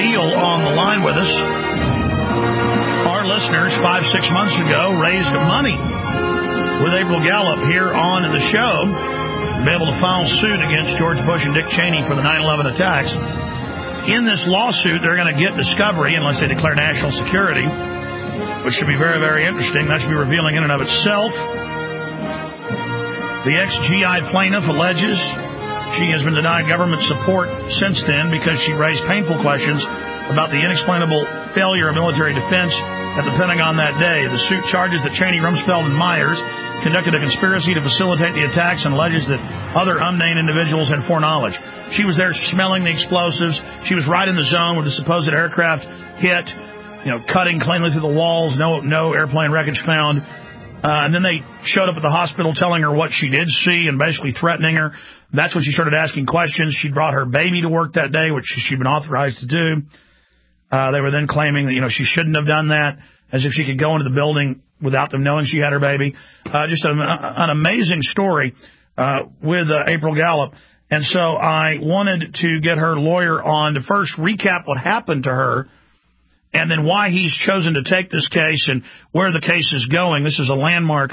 Veal on the line with us. Our listeners 5-6 months ago raised money with April Gallup here on the show to be able to file suit against George Bush and Dick Cheney for the 9/11 attacks. In this lawsuit, they're going to get discovery unless they declare national security, which should be very, very interesting. That should be revealing in and of itself. The ex-GI plaintiff alleges she has been denied government support since then because she raised painful questions about the inexplainable failure of military defense at the Pentagon that day. The suit charges that Cheney, Rumsfeld, and Myers conducted a conspiracy to facilitate the attacks and alleges that other unnamed individuals had foreknowledge. She was there smelling the explosives. She was right in the zone where the supposed aircraft hit, cutting cleanly through the walls, no airplane wreckage found. And then they showed up at the hospital telling her what she did see and basically threatening her. That's when she started asking questions. She brought her baby to work that day, which she'd been authorized to do. They were then claiming that, she shouldn't have done that, as if she could go into the building without them knowing she had her baby. Just an amazing story with April Gallup. And so I wanted to get her lawyer on to first recap what happened to her, and then why he's chosen to take this case and where the case is going. This is a landmark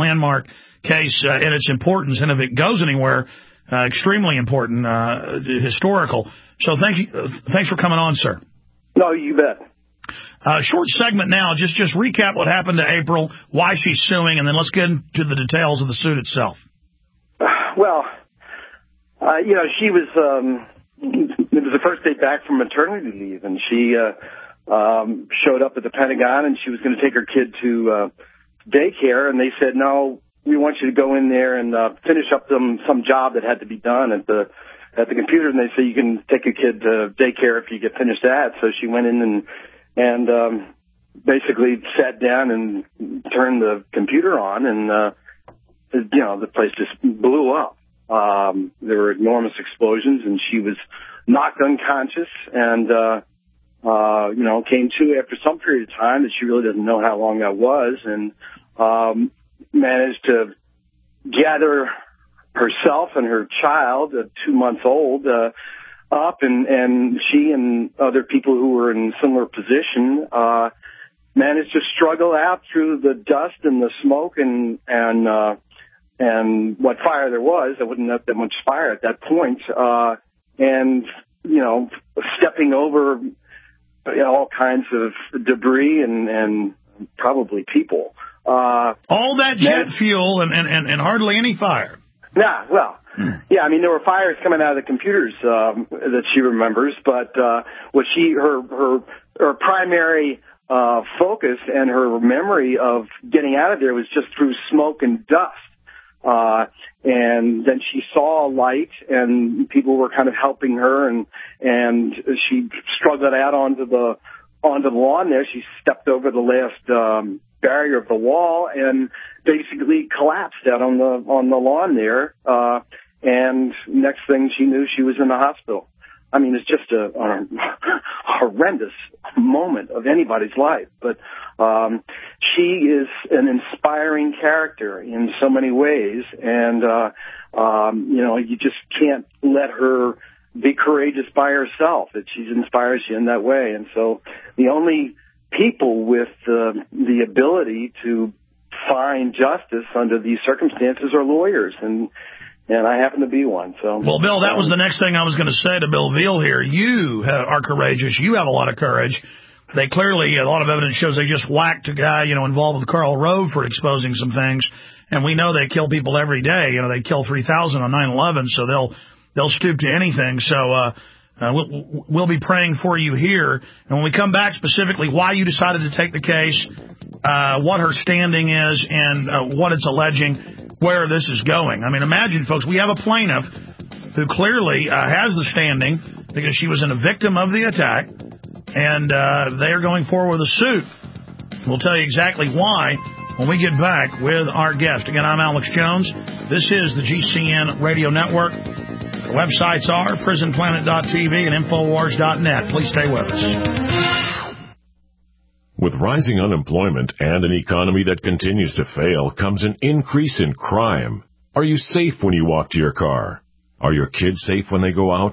case in its importance, and if it goes anywhere, extremely important, historical. So thanks for coming on, sir. No, you bet. Short segment now, just recap what happened to April, why she's suing, and then let's get into the details of the suit itself. Well, she was, it was the first day back from maternity leave, and she showed up at the Pentagon, and she was going to take her kid to daycare, and they said, no, we want you to go in there and finish up some job that had to be done at the computer, and they said you can take your kid to daycare if you get finished that. So she went in and basically sat down and turned the computer on, and the place just blew up. There were enormous explosions, and she was knocked unconscious, and came to after some period of time that she really doesn't know how long that was, and managed to gather herself and her child, 2 months old, up, and she and other people who were in similar position managed to struggle out through the dust and the smoke and what fire there was. There wasn't that much fire at that point, and stepping over all kinds of debris and probably people. All that jet fuel and hardly any fire. Yeah, well, I mean, there were fires coming out of the computers that she remembers, but what her primary focus and her memory of getting out of there was just through smoke and dust. And then she saw a light, and people were kind of helping her, and she struggled out onto the lawn there. She stepped over the last barrier of the wall and basically collapsed out on the lawn there. And next thing she knew, she was in the hospital. I mean, it's just a horrendous moment of anybody's life. But she is an inspiring character in so many ways, and you just can't let her be courageous by herself. That she inspires you in that way. And so the only people with the ability to find justice under these circumstances are lawyers, and I happen to be one. So, well, Bill, that was the next thing I was going to say to Bill Veal here. You are courageous. You have a lot of courage. They clearly, a lot of evidence shows they just whacked a guy, involved with Karl Rove for exposing some things. And we know they kill people every day. They kill 3,000 on 9/11, so they'll stoop to anything. So we'll be praying for you here. And when we come back, specifically why you decided to take the case, what her standing is, and what it's alleging, where this is going. I mean, imagine, folks, we have a plaintiff who clearly has the standing because she was a victim of the attack, and they are going forward with a suit. We'll tell you exactly why when we get back with our guest. Again, I'm Alex Jones. This is the GCN Radio Network. The websites are prisonplanet.tv and Infowars.net. Please stay with us. With rising unemployment and an economy that continues to fail comes an increase in crime. Are you safe when you walk to your car? Are your kids safe when they go out?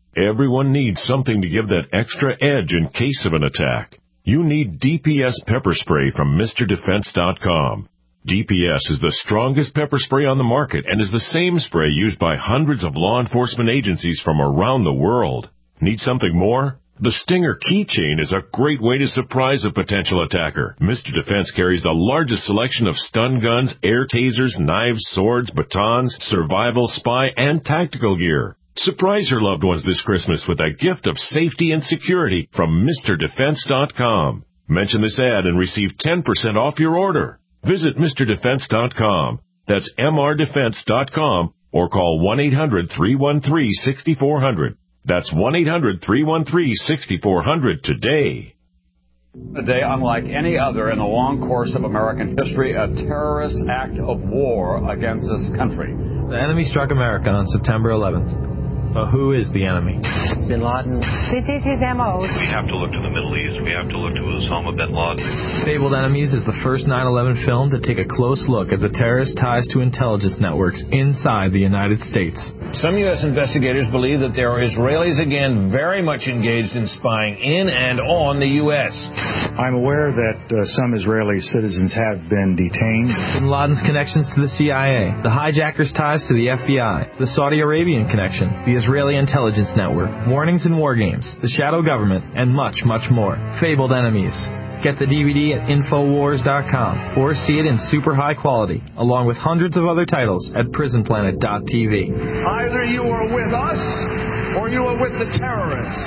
Everyone needs something to give that extra edge in case of an attack. You need DPS pepper spray from MrDefense.com. DPS is the strongest pepper spray on the market and is the same spray used by hundreds of law enforcement agencies from around the world. Need something more? The Stinger keychain is a great way to surprise a potential attacker. Mr. Defense carries the largest selection of stun guns, air tasers, knives, swords, batons, survival, spy, and tactical gear. Surprise your loved ones this Christmas with a gift of safety and security from MrDefense.com. Mention this ad and receive 10% off your order. Visit MrDefense.com. That's MRDefense.com or call 1-800-313-6400. That's 1-800-313-6400 today. A day unlike any other in the long course of American history, a terrorist act of war against this country. The enemy struck America on September 11th. But who is the enemy? Bin Laden. This is his M.O. We have to look to the Middle East. We have to look to Osama bin Laden. Fabled Enemies is the first 9/11 film to take a close look at the terrorist ties to intelligence networks inside the United States. Some U.S. investigators believe that there are Israelis again very much engaged in spying in and on the U.S. I'm aware that some Israeli citizens have been detained. Bin Laden's connections to the CIA, the hijackers' ties to the FBI, the Saudi Arabian connection, the Israeli intelligence network, warnings and war games, the shadow government, and much, much more. Fabled Enemies. Get the DVD at Infowars.com or see it in super high quality, along with hundreds of other titles at PrisonPlanet.tv. Either you are with us or you are with the terrorists.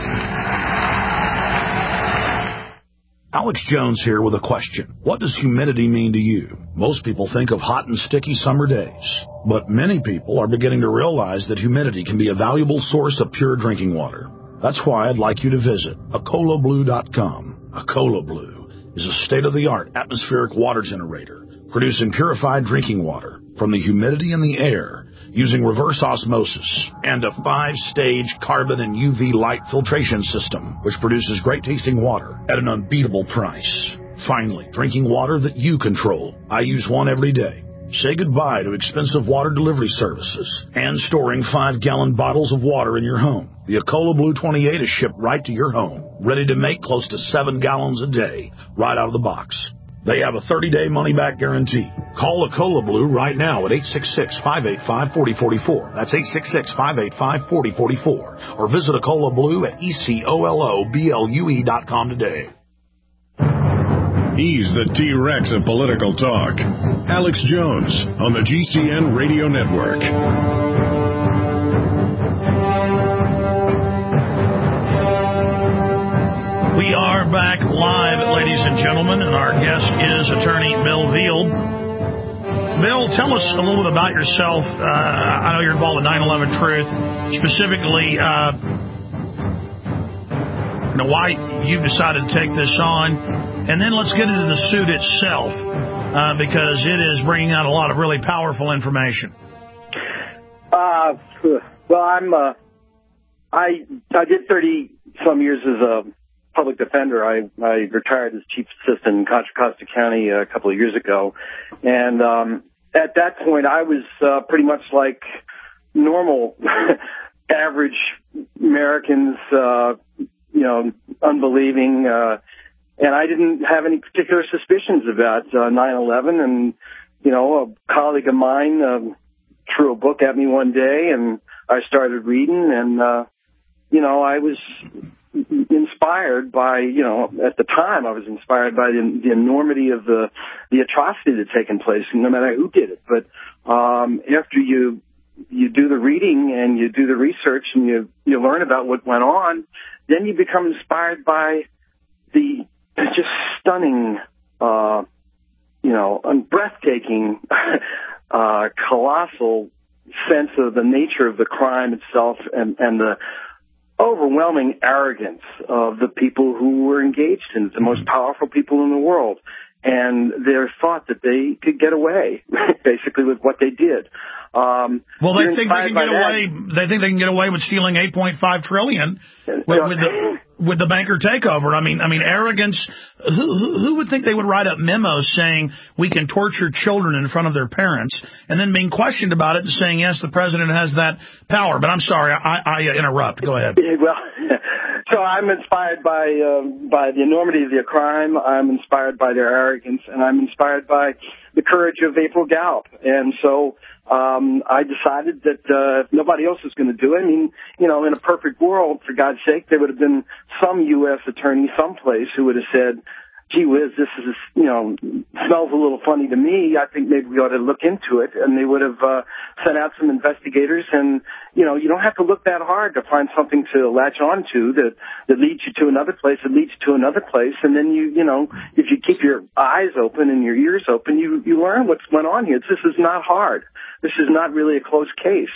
Alex Jones here with a question. What does humidity mean to you? Most people think of hot and sticky summer days, but many people are beginning to realize that humidity can be a valuable source of pure drinking water. That's why I'd like you to visit AcolaBlue.com. Acola Blue is a state-of-the-art atmospheric water generator producing purified drinking water from the humidity in the air using reverse osmosis and a 5-stage carbon and UV light filtration system, which produces great-tasting water at an unbeatable price. Finally, drinking water that you control. I use one every day. Say goodbye to expensive water delivery services and storing 5-gallon bottles of water in your home. The Acola Blue 28 is shipped right to your home, ready to make close to 7 gallons a day, right out of the box. They have a 30-day money-back guarantee. Call Acola Blue right now at 866-585-4044. That's 866-585-4044. Or visit Acola Blue at ECOLOBLUE.com today. He's the T-Rex of political talk. Alex Jones on the GCN Radio Network. We are back live, ladies and gentlemen, and our guest is attorney Bill Veal. Bill, tell us a little bit about yourself. I know you're involved in 9/11 Truth, specifically why you decided to take this on. And then let's get into the suit itself, because it is bringing out a lot of really powerful information. Well, I did 30-some years as a public defender. I retired as chief assistant in Contra Costa County a couple of years ago. And at that point, I was pretty much like normal average Americans, unbelieving. And I didn't have any particular suspicions about 9/11. And, a colleague of mine threw a book at me one day, and I started reading. And, I was inspired by, at the time I was inspired by the enormity of the atrocity that had taken place, no matter who did it. But after you do the reading and you do the research and you learn about what went on, then you become inspired by the just stunning, breathtaking, colossal sense of the nature of the crime itself and the overwhelming arrogance of the people who were engaged in it, the most powerful people in the world, and their thought that they could get away, basically, with what they did. Well, they think they can get away. They think they can get away with stealing $8.5 trillion with with the banker takeover. I mean, arrogance. Who would think they would write up memos saying we can torture children in front of their parents, and then being questioned about it and saying yes, the president has that power? But I'm sorry, I interrupt. Go ahead. Well, so I'm inspired by the enormity of their crime. I'm inspired by their arrogance, and I'm inspired by the courage of April Gallup. And so I decided that if nobody else was going to do it, I mean, you know, in a perfect world, for God's sake, there would have been some U.S. attorney someplace who would have said, gee whiz, this is, you know, smells a little funny to me. I think maybe we ought to look into it. And they would have sent out some investigators. And, you know, you don't have to look that hard to find something to latch on to that leads you to another place, that leads you to another place. And then you know, if you keep your eyes open and your ears open, you learn what's going on here. This is not hard. This is not really a close case.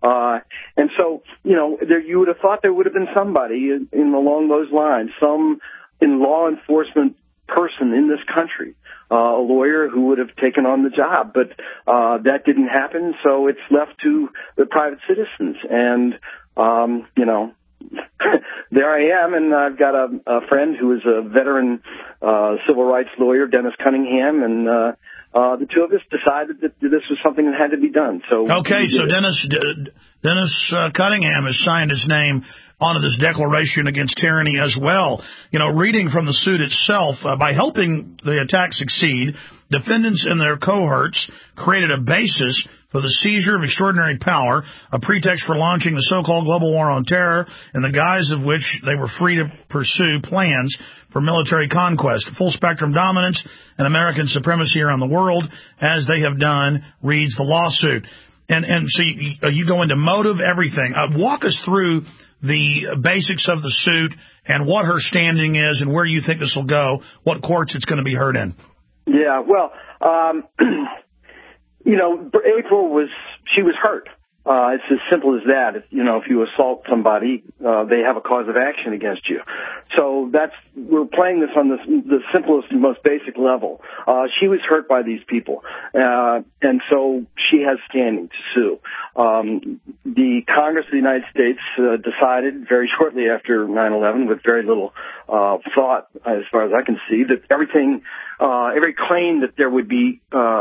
And so, you know, you would have thought there would have been somebody along those lines, some in law enforcement person in this country, a lawyer who would have taken on the job. But that didn't happen, so it's left to the private citizens. And, you know, there I am, and I've got a friend who is a veteran civil rights lawyer, Dennis Cunningham, and the two of us decided that this was something that had to be done. So okay, so Dennis Cunningham has signed his name onto this declaration against tyranny as well. You know, reading from the suit itself, by helping the attack succeed, defendants and their cohorts created a basis for the seizure of extraordinary power, a pretext for launching the so-called global war on terror, in the guise of which they were free to pursue plans for military conquest, full-spectrum dominance, and American supremacy around the world, as they have done, reads the lawsuit. And so you go into motive, everything. Walk us through the basics of the suit and what her standing is and where you think this will go, what courts it's going to be heard in. Yeah, well, you know, April she was hurt. It's as simple as that. If you assault somebody, they have a cause of action against you. So we're playing this on the simplest and most basic level. She was hurt by these people, and so she has standing to sue. The Congress of the United States decided very shortly after 9/11, with very little thought, as far as I can see, that every claim that there would be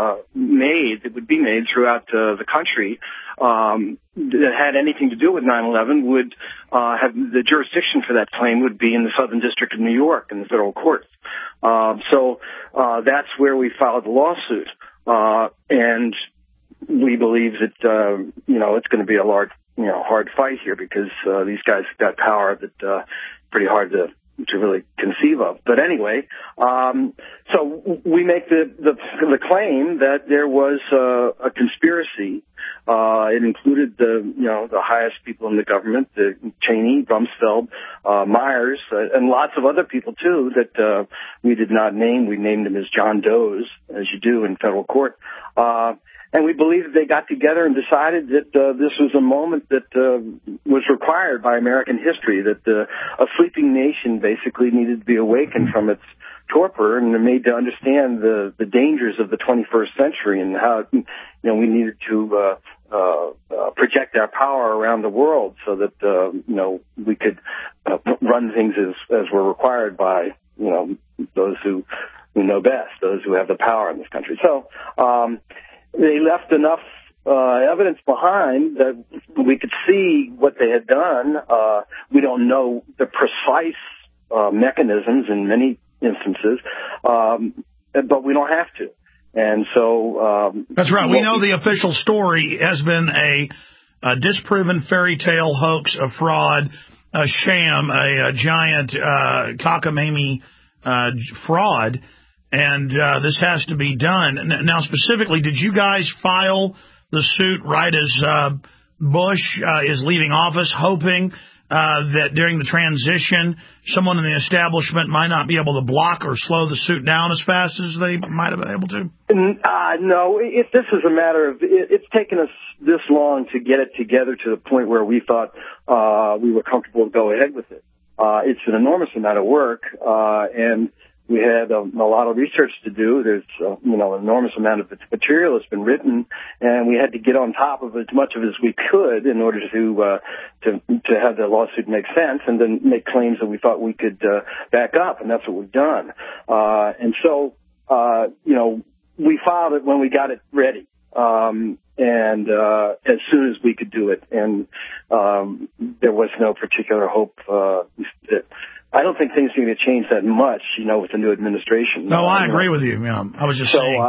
made throughout the country that had anything to do with 9/11 would have the jurisdiction for that claim would be in the Southern District of New York in the federal courts. So that's where we filed the lawsuit, and we believe that it's going to be a hard fight here, because these guys have got power that pretty hard to really conceive of. But anyway, so we make the claim that there was a conspiracy. It included the highest people in the government, Cheney, Rumsfeld, Myers, and lots of other people too that we did not name. We named them as John Does, as you do in federal court. And we believe that they got together and decided that this was a moment that was required by American history, that a sleeping nation basically needed to be awakened from its torpor and made to understand the dangers of the 21st century, and how we needed to project our power around the world so that we could run things as were required by those who know best, those who have the power in this country. So they left enough evidence behind that we could see what they had done. We don't know the precise mechanisms in many instances, but we don't have to. And so that's right. We know the official story has been a disproven fairy tale hoax, a fraud, a sham, a giant cockamamie fraud. And this has to be done. Now, specifically, did you guys file the suit right as Bush is leaving office, hoping that during the transition, someone in the establishment might not be able to block or slow the suit down as fast as they might have been able to? No. If this is a matter of, it's taken us this long to get it together to the point where we thought we were comfortable to go ahead with it. It's an enormous amount of work, and We had a lot of research to do. There's, an enormous amount of material that's been written, and we had to get on top of as much of it as we could in order to have the lawsuit make sense and then make claims that we thought we could back up, and that's what we've done. And so, we filed it when we got it ready. And as soon as we could do it, and there was no particular hope. I don't think things are going to change that much, with the new administration. No, I agree with you. I was just saying.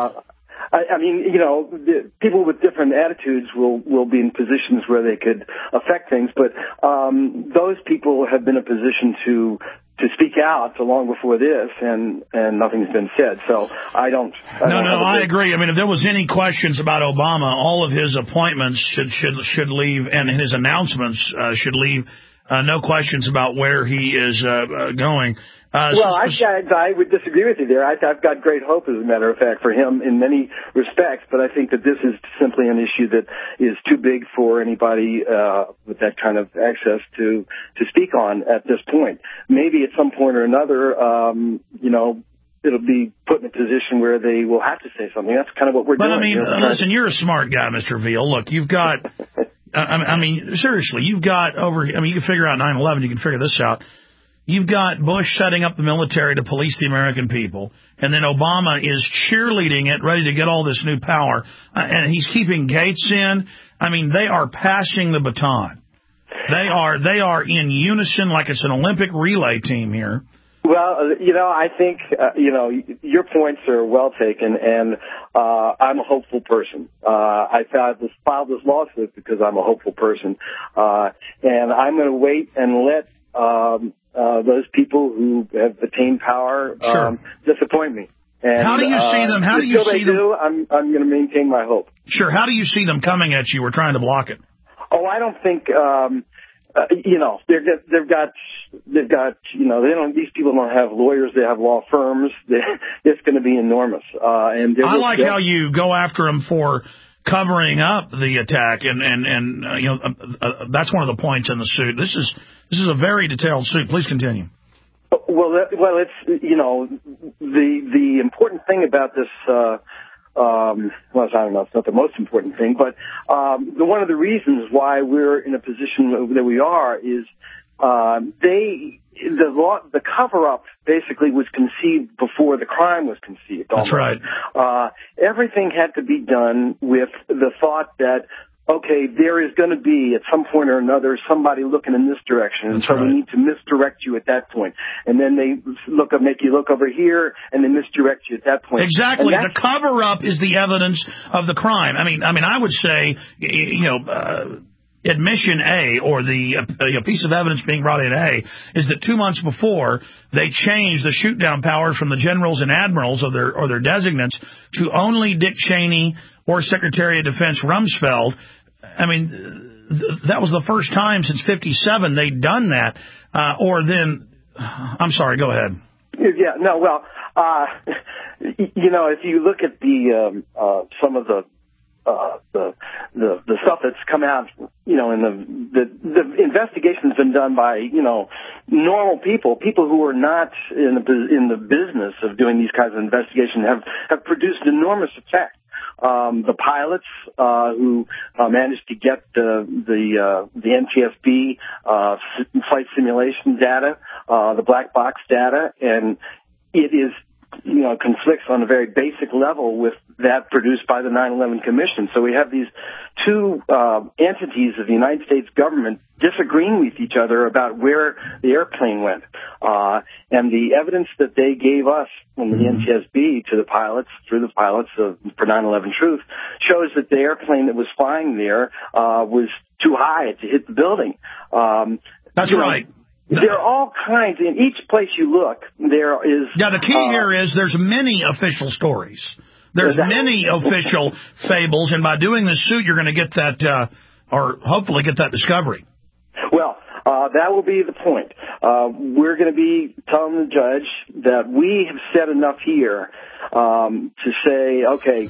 People with different attitudes will be in positions where they could affect things, but those people have been in a position to speak out long before this, and nothing's been said. So I agree. I mean, if there was any questions about Obama, all of his appointments should leave, and his announcements should leave no questions about where he is going. I would disagree with you there. I've got great hope, as a matter of fact, for him in many respects, but I think that this is simply an issue that is too big for anybody with that kind of access to speak on at this point. Maybe at some point or another, it'll be put in a position where they will have to say something. That's kind of what we're doing. But, listen, you're a smart guy, Mr. Veal. Look, you've got... seriously, you've got you can figure out 9/11, you can figure this out. You've got Bush setting up the military to police the American people, and then Obama is cheerleading it, ready to get all this new power, and he's keeping Gates in. I mean, they are passing the baton. They are in unison like it's an Olympic relay team here. Well, I think, your points are well taken, and I'm a hopeful person. I filed this lawsuit because I'm a hopeful person, and I'm going to wait and let those people who have attained power disappoint me. And, how do you see them? How do you see them? I'm going to maintain my hope. Sure. How do you see them coming at you or trying to block it? Oh, I don't think. These people don't have lawyers, they have law firms. It's going to be enormous. And I like how you go after them for covering up the attack, and that's one of the points in the suit. This is a very detailed suit. Please continue. Well, it's the important thing about this. I don't know, it's not the most important thing, but one of the reasons why we're in a position that we are is the cover-up basically was conceived before the crime was conceived. Almost. That's right. Everything had to be done with the thought that, okay, there is going to be, at some point or another, somebody looking in this direction, and so we need to misdirect you at that point. And then they make you look over here, and they misdirect you at that point. Exactly. The cover-up is the evidence of the crime. I mean, I would say, admission A, or the piece of evidence being brought in A, is that 2 months before they changed the shoot-down powers from the generals and admirals or their designates to only Dick Cheney or Secretary of Defense Rumsfeld. I mean, that was the first time since '57 they'd done that. I'm sorry, go ahead. Yeah, no, well, if you look at some of the stuff that's come out, in the investigation's been done by, normal people who are not in the business of doing these kinds of investigations have produced enormous effect. The pilots who managed to get the NTSB flight simulation data, the black box data, and it is conflicts on a very basic level with that produced by the 9/11 Commission. So we have these two entities of the United States government disagreeing with each other about where the airplane went. And the evidence that they gave us from the NTSB to the pilots, through the pilots for 9/11 Truth, shows that the airplane that was flying there was too high to hit the building. That's right. There are all kinds. In each place you look, there is... Yeah, the key here is there's many official stories. There's many official fables, and by doing this suit, you're going to get that, or hopefully get that discovery. Well, that will be the point. We're going to be telling the judge that we have said enough here to say, okay,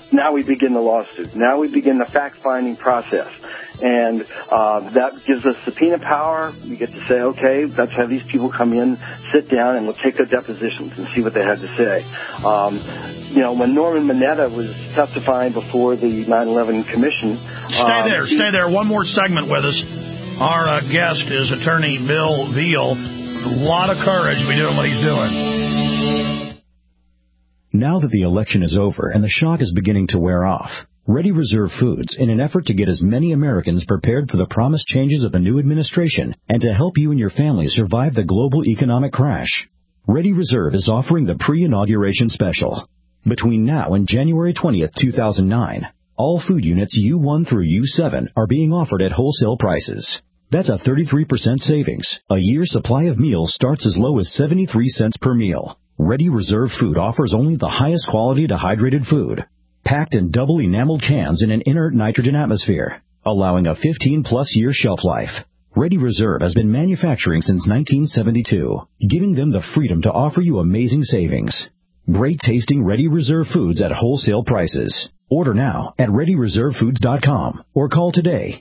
now we begin the lawsuit. Now we begin the fact-finding process. And that gives us subpoena power. We get to say, okay, let's have these people come in, sit down, and we'll take their depositions and see what they had to say. When Norman Mineta was testifying before the 9/11 Commission... Stay there. One more segment with us. Our guest is Attorney Bill Veal. A lot of courage to be doing what he's doing. Now that the election is over and the shock is beginning to wear off, Ready Reserve Foods, in an effort to get as many Americans prepared for the promised changes of the new administration and to help you and your family survive the global economic crash, Ready Reserve is offering the pre-inauguration special. Between now and January 20th, 2009, all food units U1 through U7 are being offered at wholesale prices. That's a 33% savings. A year's supply of meals starts as low as 73 cents per meal. Ready Reserve Food offers only the highest quality dehydrated food, packed in double enameled cans in an inert nitrogen atmosphere, allowing a 15-plus year shelf life. Ready Reserve has been manufacturing since 1972, giving them the freedom to offer you amazing savings. Great tasting Ready Reserve Foods at wholesale prices. Order now at ReadyReserveFoods.com or call today.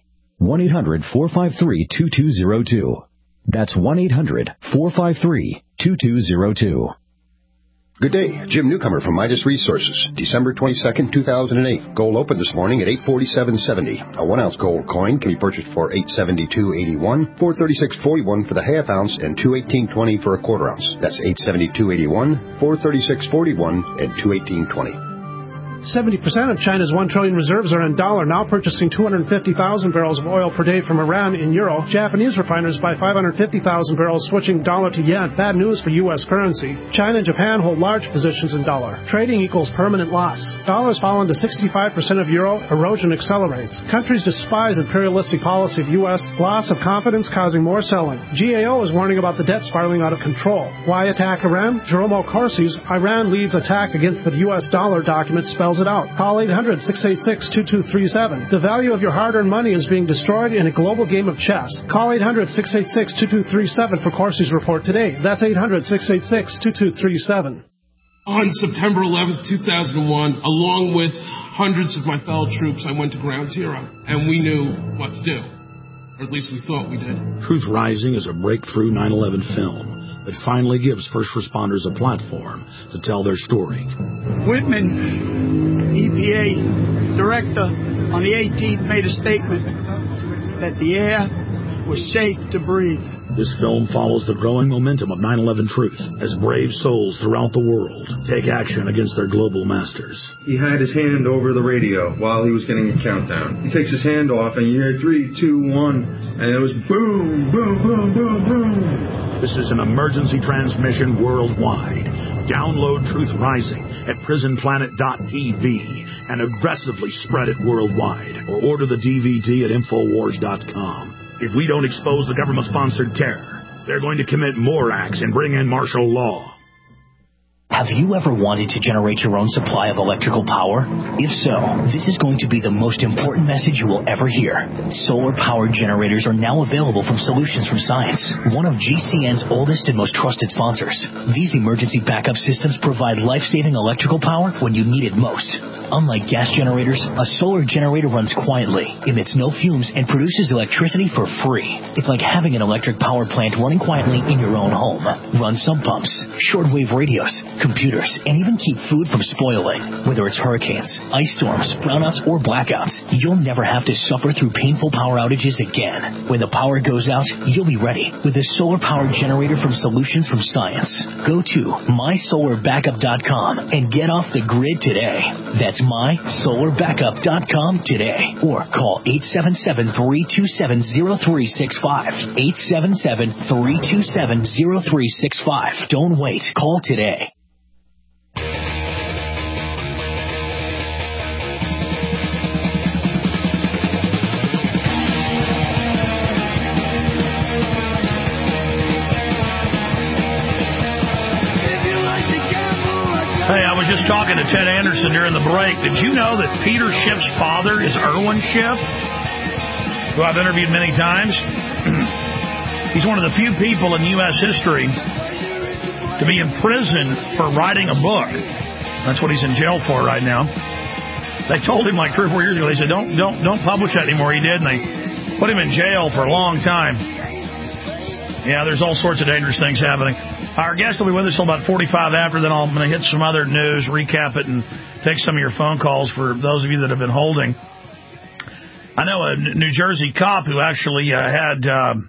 1-800-453-2202. That's 1-800-453-2202. Good day. Jim Newcomer from Midas Resources. December 22nd, 2008. Gold opened this morning at $847.70. A 1-ounce gold coin can be purchased for $872.81, $436.41 for the half ounce, and $218.20 for a quarter ounce. That's $872.81, $436.41, and $218.20. 70% of China's 1 trillion reserves are in dollar, now purchasing 250,000 barrels of oil per day from Iran in euro. Japanese refiners buy 550,000 barrels, switching dollar to yen. Bad news for U.S. currency. China and Japan hold large positions in dollar. Trading equals permanent loss. Dollars fall into 65% of euro. Erosion accelerates. Countries despise imperialistic policy of U.S. Loss of confidence causing more selling. GAO is warning about the debt spiraling out of control. Why attack Iran? Jerome Corsi's Iran leads attack against the U.S. dollar document spells it out. Call 800-686-2237. The value of your hard-earned money is being destroyed in a global game of chess. Call 800-686-2237 for Corsi's report today. That's 800-686-2237. On September 11th, 2001, along with hundreds of my fellow troops, I went to Ground Zero, and we knew what to do. Or at least we thought we did. Truth Rising is a breakthrough 9/11 film that finally gives first responders a platform to tell their story. Whitman, EPA director, on the 18th made a statement that the air was safe to breathe. This film follows the growing momentum of 9/11 truth as brave souls throughout the world take action against their global masters. He had his hand over the radio while he was getting a countdown. He takes his hand off and you hear 3, 2, 1, and it was boom, boom, boom, boom, boom. This is an emergency transmission worldwide. Download Truth Rising at prisonplanet.tv and aggressively spread it worldwide, or order the DVD at Infowars.com. If we don't expose the government-sponsored terror, they're going to commit more acts and bring in martial law. Have you ever wanted to generate your own supply of electrical power? If so, this is going to be the most important message you will ever hear. Solar-powered generators are now available from Solutions from Science, one of GCN's oldest and most trusted sponsors. These emergency backup systems provide life-saving electrical power when you need it most. Unlike gas generators, a solar generator runs quietly, emits no fumes, and produces electricity for free. It's like having an electric power plant running quietly in your own home. Run sump pumps, shortwave radios, computers, and even keep food from spoiling. Whether it's hurricanes, ice storms, brownouts, or blackouts, you'll never have to suffer through painful power outages again. When the power goes out, you'll be ready with a solar-powered generator from Solutions from Science. Go to mysolarbackup.com and get off the grid today. That's mysolarbackup.com today. Or call 877-327-0365. 877-327-0365. Don't wait. Call today. Hey, I was just talking to Ted Anderson during the break. Did you know that Peter Schiff's father is Irwin Schiff, who I've interviewed many times? He's one of the few people in U.S. history to be in prison for writing a book. That's what he's in jail for right now. They told him like 3 or 4 years ago. They said, don't publish that anymore. He did, and they put him in jail for a long time. Yeah, there's all sorts of dangerous things happening. Our guest will be with us till about 45 after. Then I'm going to hit some other news, recap it, and take some of your phone calls for those of you that have been holding. I know a New Jersey cop who actually had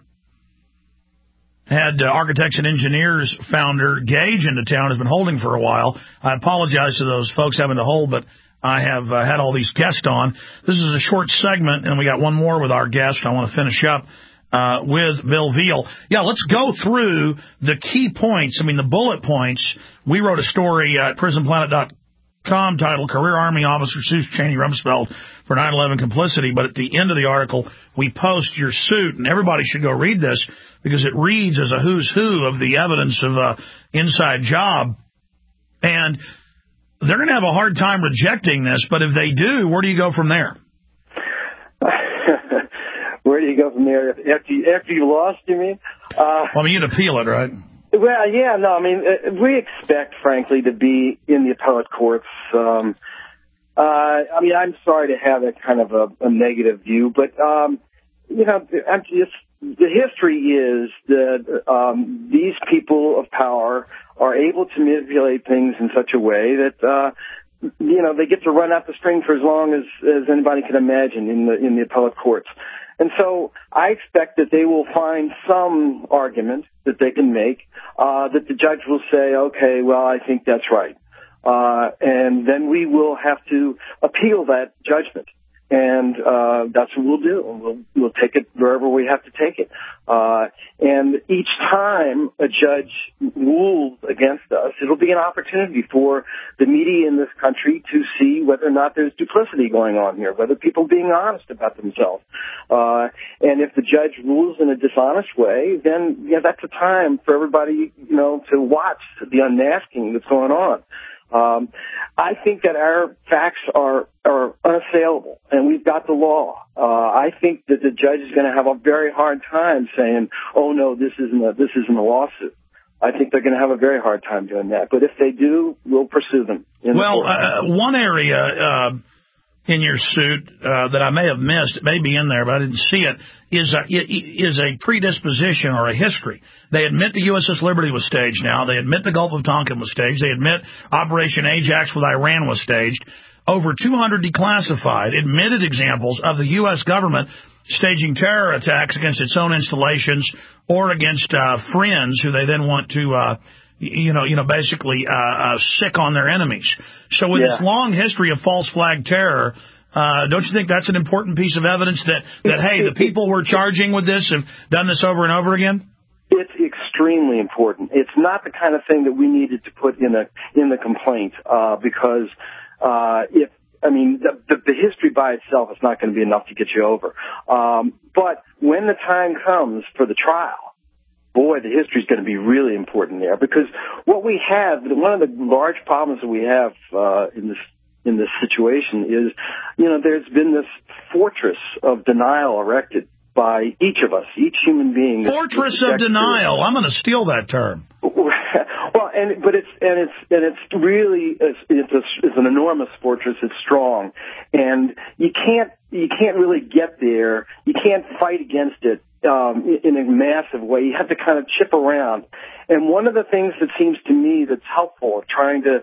Architects and Engineers founder Gage into town, has been holding for a while. I apologize to those folks having to hold, but I have had all these guests on. This is a short segment, and we got one more with our guest. I want to finish up with Bill Veal. Yeah, let's go through the key points. I mean, the bullet points. We wrote a story at prisonplanet.com titled Career Army Officer Suits Cheney Rumsfeld for 9/11 Complicity. But at the end of the article, we post your suit, and everybody should go read this because it reads as a who's who of the evidence of an inside job. And they're going to have a hard time rejecting this, but if they do, where do you go from there? Where do you go from there? After you lost, you mean? You'd appeal it, right? Well, yeah, no, I mean, we expect, frankly, to be in the appellate courts. I mean, I'm sorry to have a kind of a negative view, but, the history is that these people of power are able to manipulate things in such a way that, they get to run out the string for as long as anybody can imagine in the appellate courts. And so I expect that they will find some argument that they can make, that the judge will say, okay, well, I think that's right. And then we will have to appeal that judgment. And that's what we'll do. We'll take it wherever we have to take it. And each time a judge rules against us, it'll be an opportunity for the media in this country to see whether or not there's duplicity going on here, whether people are being honest about themselves. And if the judge rules in a dishonest way, then that's a time for everybody, to watch the unmasking that's going on. I think that our facts are unassailable, and we've got the law. I think that the judge is going to have a very hard time saying, "Oh no, this isn't a lawsuit." I think they're going to have a very hard time doing that. But if they do, we'll pursue them. One area in your suit that I may have missed, it may be in there, but I didn't see it, is a predisposition or a history. They admit the USS Liberty was staged now. They admit the Gulf of Tonkin was staged. They admit Operation Ajax with Iran was staged. Over 200 declassified, admitted examples of the U.S. government staging terror attacks against its own installations or against friends who they then want to basically sick on their enemies. So with this long history of false flag terror, don't you think that's an important piece of evidence that hey, the people we're charging with this have done this over and over again? It's extremely important. It's not the kind of thing that we needed to put in the complaint because the history by itself is not going to be enough to get you over. But when the time comes for the trial, boy, the history is going to be really important there because what we have, one of the large problems that we have in this situation is, there's been this fortress of denial erected by each of us, each human being. Fortress of denial. I'm going to steal that term. Well, it's really it's an enormous fortress. It's strong, and you can't really get there. You can't fight against it in a massive way. You have to kind of chip around. And one of the things that seems to me that's helpful trying to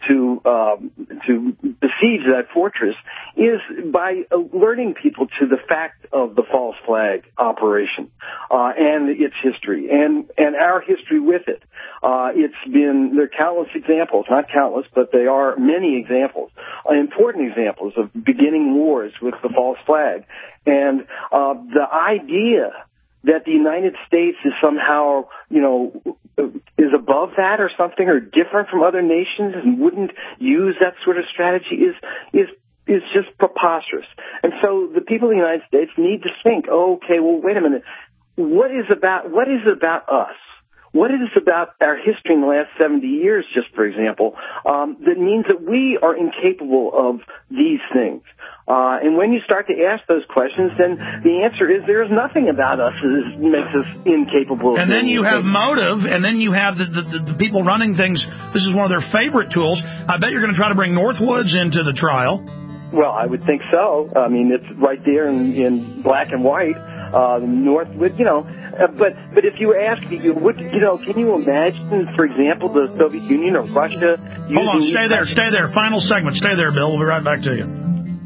besiege that fortress is by alerting people to the fact of the false flag operation and its history and our history with it. There are countless examples, not countless, but there are many examples, important examples of beginning wars with the false flag. And the idea that the United States is somehow, is above that or something, or different from other nations and wouldn't use that sort of strategy is just preposterous. And so the people in the United States need to think, okay, well, wait a minute. What is it about us? What is it about our history in the last 70 years, just for example, that means that we are incapable of these things? And when you start to ask those questions, then the answer is there is nothing about us that makes us incapable. And then you have motive, and then you have the people running things. This is one of their favorite tools. I bet you're going to try to bring Northwoods into the trial. Well, I would think so. I mean, it's right there in black and white. North would, but if you ask me, can you imagine, for example, the Soviet Union or Russia? Hold on, stay there. Final segment. Stay there, Bill. We'll be right back to you.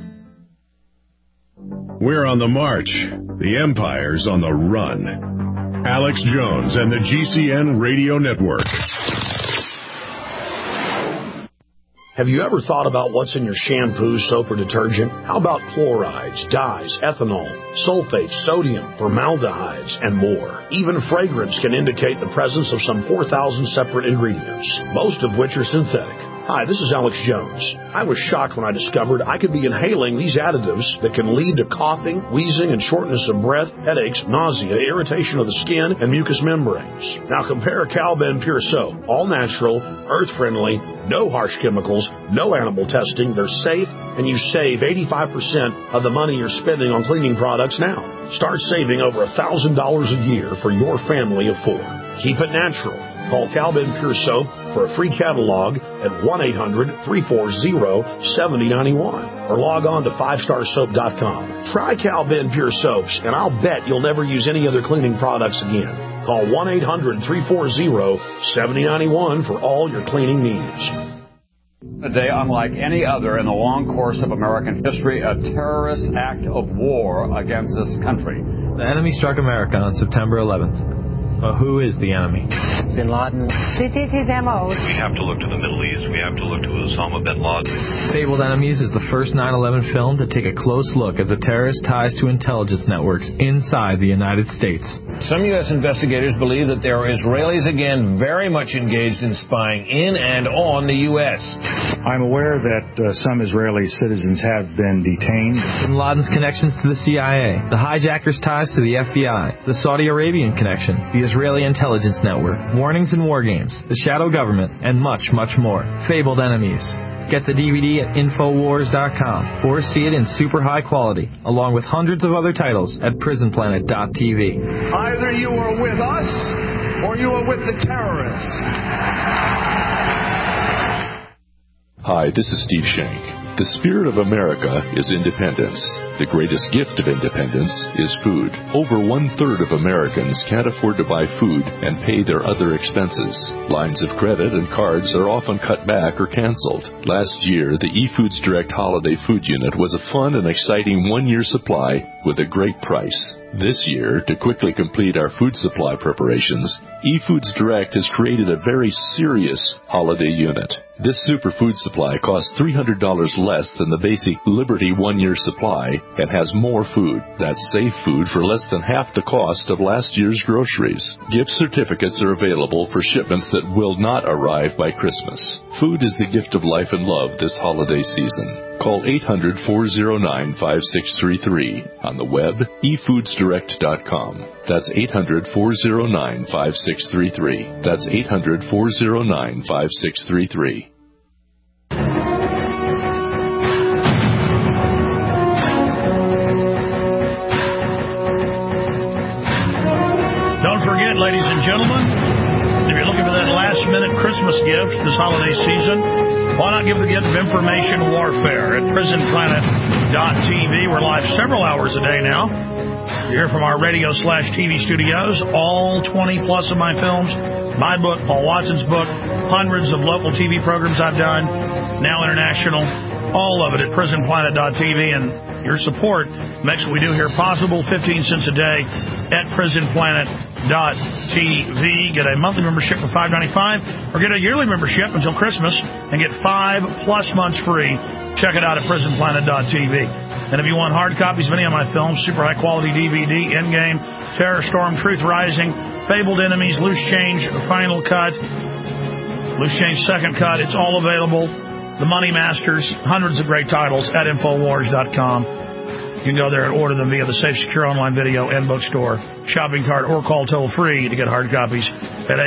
We're on the march. The empire's on the run. Alex Jones and the GCN Radio Network. Have you ever thought about what's in your shampoo, soap, or detergent? How about fluorides, dyes, ethanol, sulfates, sodium, formaldehydes, and more? Even fragrance can indicate the presence of some 4,000 separate ingredients, most of which are synthetic. Hi, this is Alex Jones. I was shocked when I discovered I could be inhaling these additives that can lead to coughing, wheezing, and shortness of breath, headaches, nausea, irritation of the skin, and mucous membranes. Now compare Cal-Ben Pure Soap. All natural, earth-friendly, no harsh chemicals, no animal testing. They're safe, and you save 85% of the money you're spending on cleaning products now. Start saving over $1,000 a year for your family of 4. Keep it natural. Call Cal-Ben Pure Soap for a free catalog at 1-800-340-7091 or log on to 5starsoap.com. Try Cal-Ben Pure Soaps, and I'll bet you'll never use any other cleaning products again. Call 1-800-340-7091 for all your cleaning needs. A day unlike any other in the long course of American history, a terrorist act of war against this country. The enemy struck America on September 11th. But who is the enemy? Bin Laden. This is his M.O. We have to look to the Middle East. We have to look to Osama bin Laden. Fabled Enemies is the first 9/11 film to take a close look at the terrorist ties to intelligence networks inside the United States. Some U.S. investigators believe that there are Israelis again very much engaged in spying in and on the U.S. I'm aware that some Israeli citizens have been detained. Bin Laden's connections to the CIA, the hijackers' ties to the FBI, the Saudi Arabian connection, the Israeli intelligence network, warnings and war games, the shadow government, and much, much more. Fabled Enemies. Get the DVD at Infowars.com or see it in super high quality, along with hundreds of other titles at PrisonPlanet.tv. Either you are with us or you are with the terrorists. Hi, this is Steve Shank. The spirit of America is independence. The greatest gift of independence is food. Over 1/3 of Americans can't afford to buy food and pay their other expenses. Lines of credit and cards are often cut back or canceled. Last year, the eFoods Direct Holiday Food Unit was a fun and exciting one-year supply with a great price. This year, to quickly complete our food supply preparations, eFoods Direct has created a very serious holiday unit. This superfood supply costs $300 less than the basic Liberty one-year supply and has more food. That's safe food for less than half the cost of last year's groceries. Gift certificates are available for shipments that will not arrive by Christmas. Food is the gift of life and love this holiday season. Call 800-409-5633. On the web, efoodsdirect.com. That's 800-409-5633. That's 800-409-5633. Don't forget, ladies and gentlemen, if you're looking for that last-minute Christmas gift this holiday season, why not give the gift of information warfare at PrisonPlanet.tv? We're live several hours a day now. You hear from our radio/TV studios, all 20-plus of my films, my book, Paul Watson's book, hundreds of local TV programs I've done, now international, all of it at PrisonPlanet.tv. And your support makes what we do here possible. 15 cents a day at PrisonPlanet.tv. Get a monthly membership for $5.95 or get a yearly membership until Christmas and get 5+ months free. Check it out at PrisonPlanet.tv. And if you want hard copies of any of my films, super high quality DVD, Endgame, Terror Storm, Truth Rising, Fabled Enemies, Loose Change, Final Cut, Loose Change Second Cut, it's all available. The Money Masters, hundreds of great titles at Infowars.com. You can go there and order them via the safe, secure online video and bookstore, shopping cart, or call toll-free to get hard copies at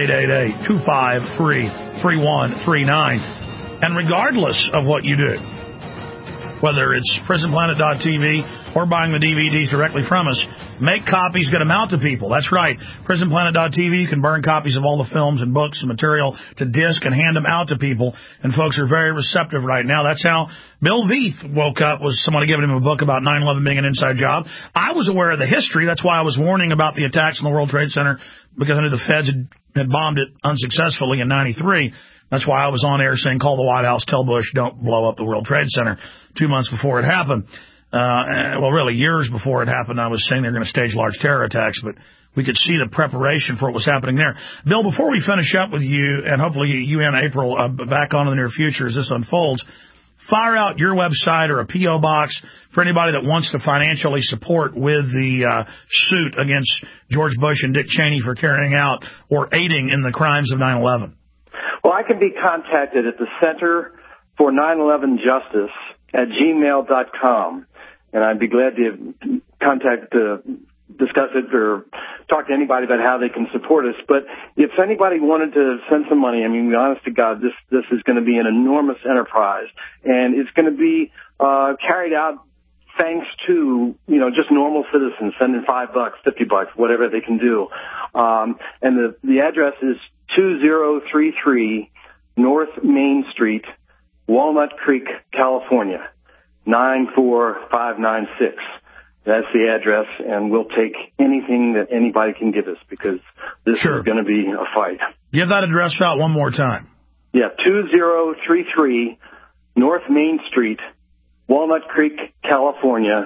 888-253-3139. And regardless of what you do, whether it's PrisonPlanet.tv or buying the DVDs directly from us. Make copies, get them out to people. That's right. PrisonPlanet.tv, you can burn copies of all the films and books and material to disc and hand them out to people, and folks are very receptive right now. That's how Bill Veith woke up, was somebody giving him a book about 9/11 being an inside job. I was aware of the history. That's why I was warning about the attacks on the World Trade Center, because I knew the feds had bombed it unsuccessfully in 93. That's why I was on air saying, call the White House, tell Bush, don't blow up the World Trade Center 2 months before it happened. Well, really, years before it happened, I was saying they're going to stage large terror attacks, but we could see the preparation for what was happening there. Bill, before we finish up with you, and hopefully you and April back on in the near future as this unfolds, fire out your website or a P.O. box for anybody that wants to financially support with the suit against George Bush and Dick Cheney for carrying out or aiding in the crimes of 9/11. Well, I can be contacted at the Center for 9/11 Justice at gmail.com, and I'd be glad to discuss it or talk to anybody about how they can support us. But if anybody wanted to send some money, I mean, honest to God, this is going to be an enormous enterprise, and it's going to be carried out thanks to, just normal citizens sending $5, $50, whatever they can do. And the address is 2033 North Main Street, Walnut Creek, California, 94596. That's the address, and we'll take anything that anybody can give us, because this is going to be a fight. Give that address out one more time. Yeah, 2033 North Main Street, Walnut Creek, California,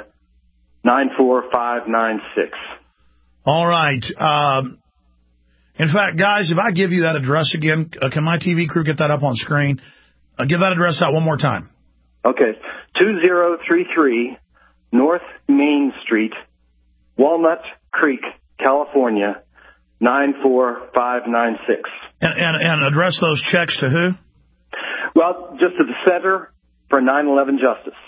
94596. All right. In fact, guys, if I give you that address again, can my TV crew get that up on screen? Give that address out one more time. Okay. 2033 North Main Street, Walnut Creek, California, 94596. And address those checks to who? Well, just to the Center for 9/11 Justice.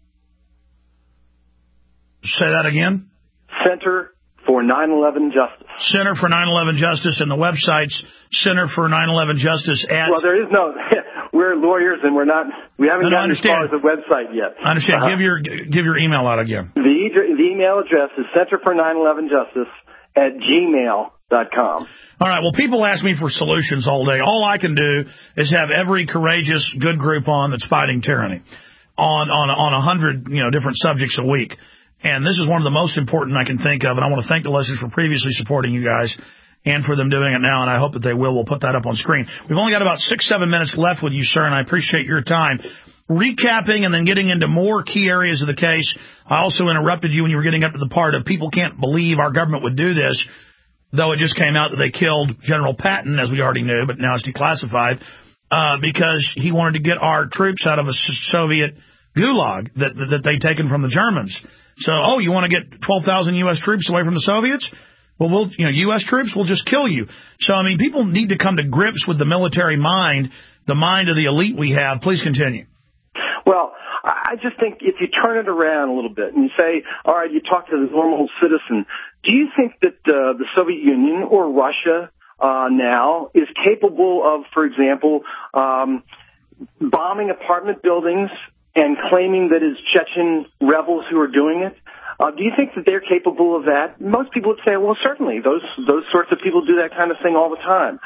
Say that again? Center for 9/11 Justice. Center for 9/11 Justice, and the website's Center for 9/11 Justice at... Well, there is no... We're lawyers, and we haven't gotten as far as the website yet. I understand. Give your email out again. The email address is Center for 9/11 Justice at gmail.com. All right. Well, people ask me for solutions all day. All I can do is have every courageous, good group on that's fighting tyranny on 100 different subjects a week. And this is one of the most important I can think of, and I want to thank the listeners for previously supporting you guys and for them doing it now, and I hope that they will. We'll put that up on screen. We've only got about 6-7 minutes left with you, sir, and I appreciate your time. Recapping and then getting into more key areas of the case. I also interrupted you when you were getting up to the part of people can't believe our government would do this, though it just came out that they killed General Patton, as we already knew, but now it's declassified, because he wanted to get our troops out of a Soviet gulag that they'd taken from the Germans. So, you want to get 12,000 U.S. troops away from the Soviets? Well, U.S. troops will just kill you. So, I mean, people need to come to grips with the military mind, the mind of the elite we have. Please continue. Well, I just think if you turn it around a little bit and you say, all right, you talk to the normal citizen, do you think that the Soviet Union or Russia now is capable of, for example, bombing apartment buildings and claiming that it's Chechen rebels who are doing it? Do you think that they're capable of that? Most people would say, well, certainly. Those sorts of people do that kind of thing all the time.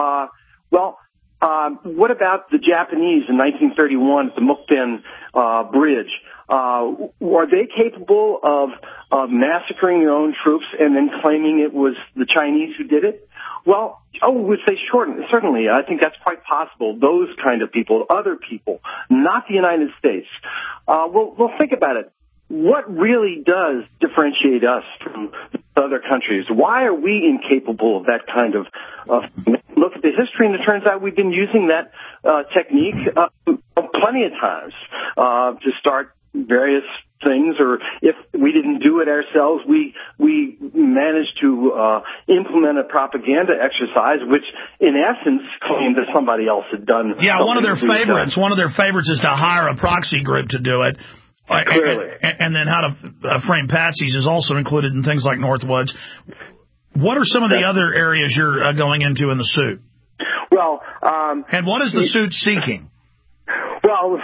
What about the Japanese in 1931 at the Mukden Bridge? Were they capable of massacring their own troops and then claiming it was the Chinese who did it? Well, would say certainly. I think that's quite possible. Those kind of people, other people, not the United States. Well, think about it. What really does differentiate us from other countries? Why are we incapable of that kind of look at the history, and it turns out we've been using that technique plenty of times to start various things, or if we didn't do it ourselves, we managed to implement a propaganda exercise, which in essence claimed that somebody else had done. Yeah, one of their favorites is to hire a proxy group to do it. Clearly. And then how to frame patsies is also included in things like Northwoods. What are some of the other areas you're going into in the suit? Well, and what is the suit seeking? Well,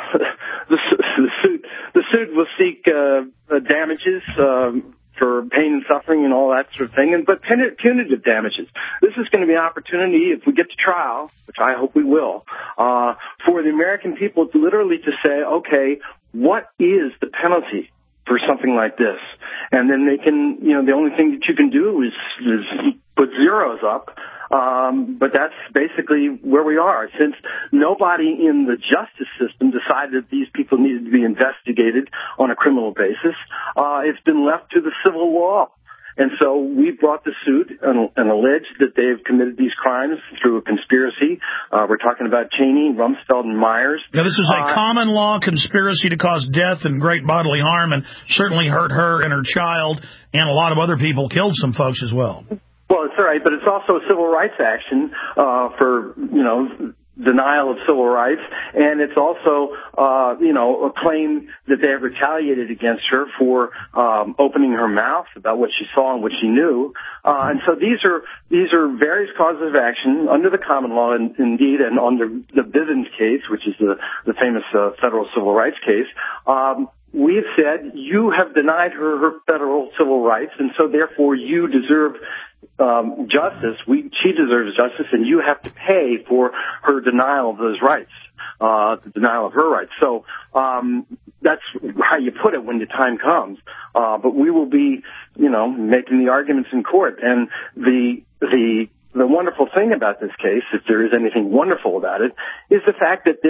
the suit will seek damages for pain and suffering and all that sort of thing, but punitive damages. This is going to be an opportunity, if we get to trial, which I hope we will, for the American people to literally to say, okay, what is the penalty for something like this? And then they can, the only thing that you can do is put zeros up. But that's basically where we are. Since nobody in the justice system decided that these people needed to be investigated on a criminal basis, it's been left to the civil law. And so we brought the suit and alleged that they've committed these crimes through a conspiracy. We're talking about Cheney, Rumsfeld, and Myers. Now, this is a common law conspiracy to cause death and great bodily harm, and certainly hurt her and her child, and a lot of other people, killed some folks as well. Well, it's all right, but it's also a civil rights action for, denial of civil rights, and it's also, a claim that they have retaliated against her for opening her mouth about what she saw and what she knew. And so these are various causes of action under the common law, indeed, and under the Bivens case, which is the famous federal civil rights case. We've said you have denied her federal civil rights, and so therefore you deserve justice. She deserves justice, and you have to pay for her denial of those rights, the denial of her rights. So that's how you put it when the time comes. But we will be, making the arguments in court. And the wonderful thing about this case, if there is anything wonderful about it, is the fact that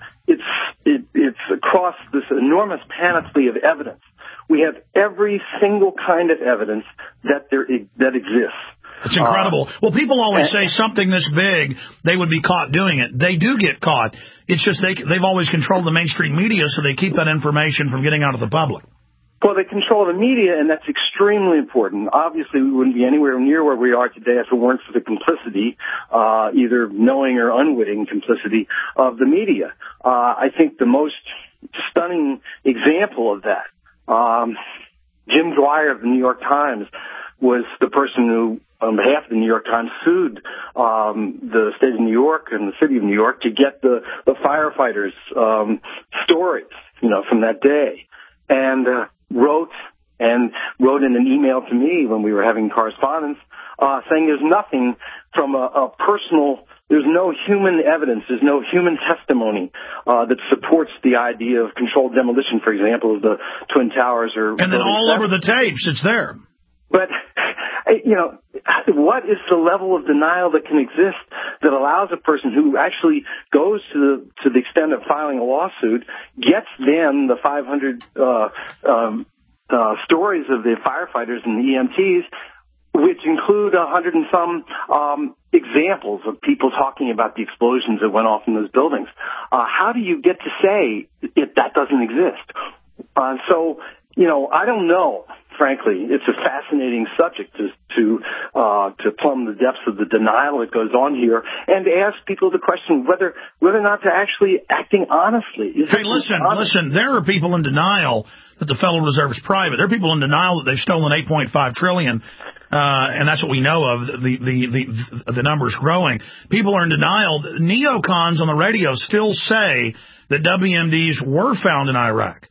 it's across this enormous panoply of evidence. We have every single kind of evidence that exists. It's incredible. Well, people always say something this big, they would be caught doing it. They do get caught. It's just they've always controlled the mainstream media, so they keep that information from getting out of the public. Well, they control the media, and that's extremely important. Obviously, we wouldn't be anywhere near where we are today if it weren't for the complicity, either knowing or unwitting complicity of the media. I think the most stunning example of that, Jim Dwyer of the New York Times was the person who, on behalf of the New York Times, sued the state of New York and the city of New York to get the firefighters' stories, from that day, and wrote in an email to me when we were having correspondence, saying there's nothing from a personal, there's no human evidence, there's no human testimony that supports the idea of controlled demolition, for example, of the Twin Towers. And then all over the tapes, it's there. But, what is the level of denial that can exist that allows a person who actually goes to the extent of filing a lawsuit, gets then the 500 stories of the firefighters and the EMTs, which include 100 and some examples of people talking about the explosions that went off in those buildings? How do you get to say if that doesn't exist? So, I don't know. Frankly, it's a fascinating subject to plumb the depths of the denial that goes on here, and to ask people the question whether or not they're actually acting honestly. Hey, listen. There are people in denial that the Federal Reserve is private. There are people in denial that they've stolen $8.5 trillion, and that's what we know of. The numbers growing. People are in denial. Neocons on the radio still say that WMDs were found in Iraq.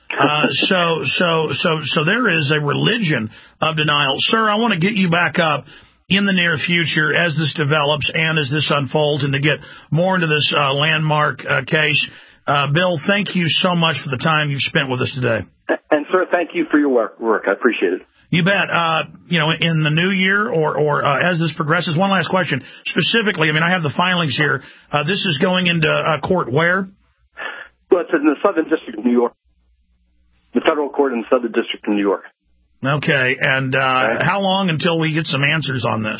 So there is a religion of denial. Sir, I want to get you back up in the near future as this develops and as this unfolds, and to get more into this landmark case. Bill, thank you so much for the time you've spent with us today. And, sir, thank you for your work. I appreciate it. You bet. In the new year or as this progresses, one last question. Specifically, I have the filings here. This is going into court where? Well, it's in the Southern District of New York. The federal court in the Southern District of New York. Okay, and how long until we get some answers on this?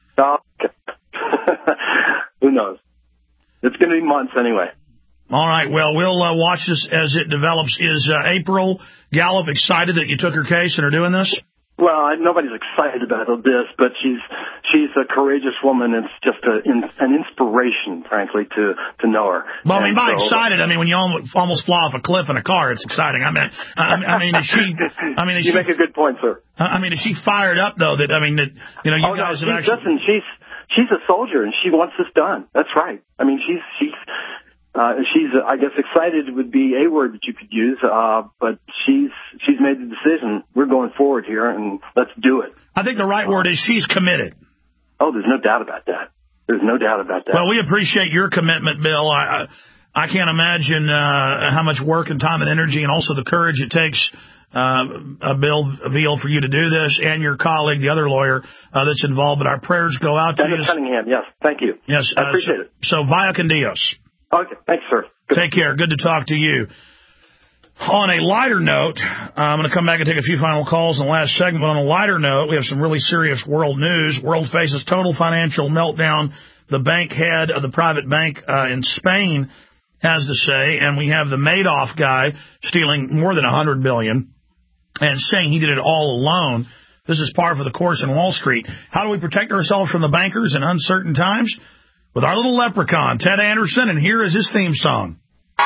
Who knows? It's going to be months anyway. All right, well, we'll watch this as it develops. Is April Gallup excited that you took her case and are doing this? Well, nobody's excited about this, but she's a courageous woman. It's just an inspiration, frankly, to know her. Well, by excited, when you almost fly off a cliff in a car, it's exciting. Is she? You make a good point, sir. Is she fired up though? You guys have actually. Listen, she's a soldier and she wants this done. That's right. She's, I guess, excited would be a word that you could use, but she's made the decision. We're going forward here, and let's do it. I think the right word is she's committed. Oh, there's no doubt about that. There's no doubt about that. Well, we appreciate your commitment, Bill. I can't imagine how much work and time and energy and also the courage it takes, Bill Veal, for you to do this, and your colleague, the other lawyer that's involved. But our prayers go out to you. Dennis Cunningham, yes. Thank you. Yes, I appreciate it. So, via con Dios. Okay, thanks, sir. Good. Take care. Good to talk to you. On a lighter note, I'm going to come back and take a few final calls in the last segment. But on a lighter note, we have some really serious world news. World faces total financial meltdown. The bank head of the private bank in Spain has to say, and we have the Madoff guy stealing more than $100 billion and saying he did it all alone. This is par for the course in Wall Street. How do we protect ourselves from the bankers in uncertain times? With our little leprechaun, Ted Anderson, and here is his theme song.